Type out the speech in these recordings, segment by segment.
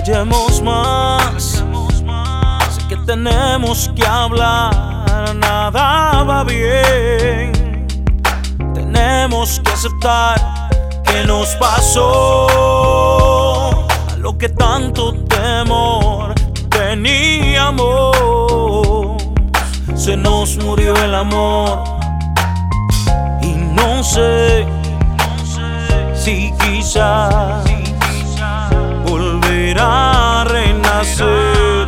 callemos más. Sé que tenemos que hablar, nada va bien. Tenemos que aceptar que nos pasó a lo que tanto temor teníamos. Se nos murió el amor y no sé si quizás volverá a renacer.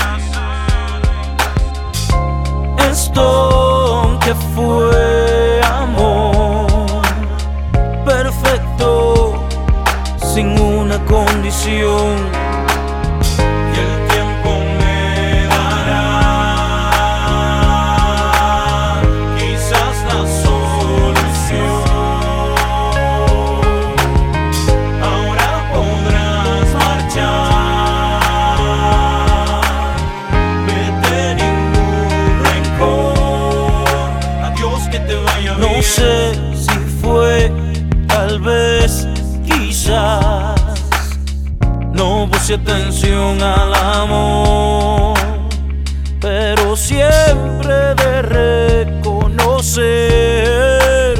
Esto que fue amor perfecto, sin una condición. Y el tiempo me dará quizás la solución. Ahora podrás marchar, vete ningún rencor. Adiós, que te vaya bien. No sé si fue, tal vez, quizás no puse atención al amor, pero siempre de reconocer.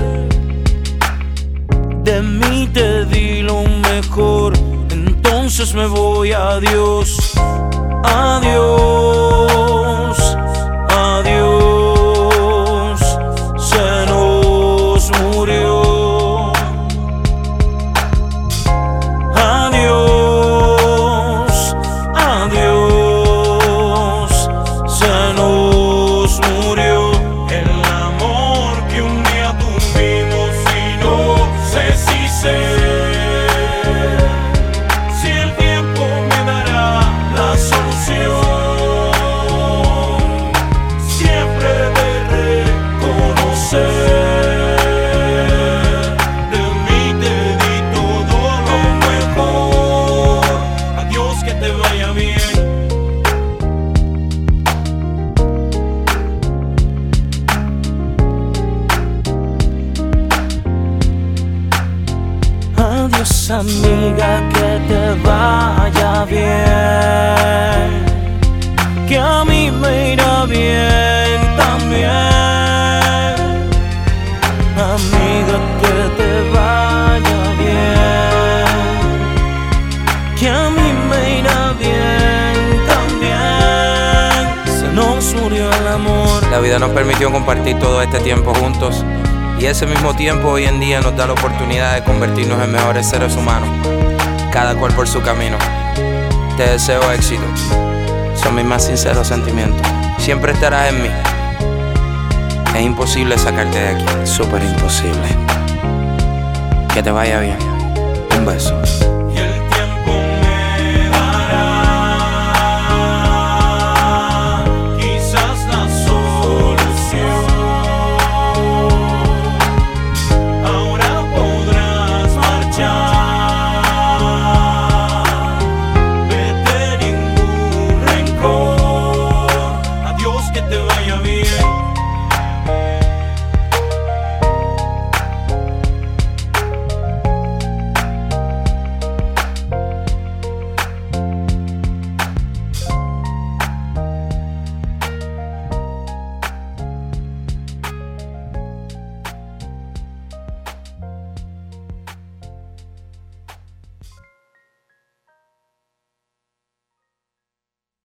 De mí te di lo mejor, entonces me voy. Adiós, adiós, adiós. Se nos murió. Si el tiempo me dará la solución, siempre de reconocer. De mí te di todo lo mejor. Adiós, que te vaya bien. Adiós, amiga, que te vaya bien, que a mí me irá bien también. Amiga, que te vaya bien, que a mí me irá bien también. Se nos murió el amor. La vida nos permitió compartir todo este tiempo juntos, y ese mismo tiempo hoy en día nos da la oportunidad de convertirnos en mejores seres humanos, cada cual por su camino. Te deseo éxito, son mis más sinceros sentimientos. Siempre estarás en mí. Es imposible sacarte de aquí, súper imposible. Que te vaya bien. Un beso.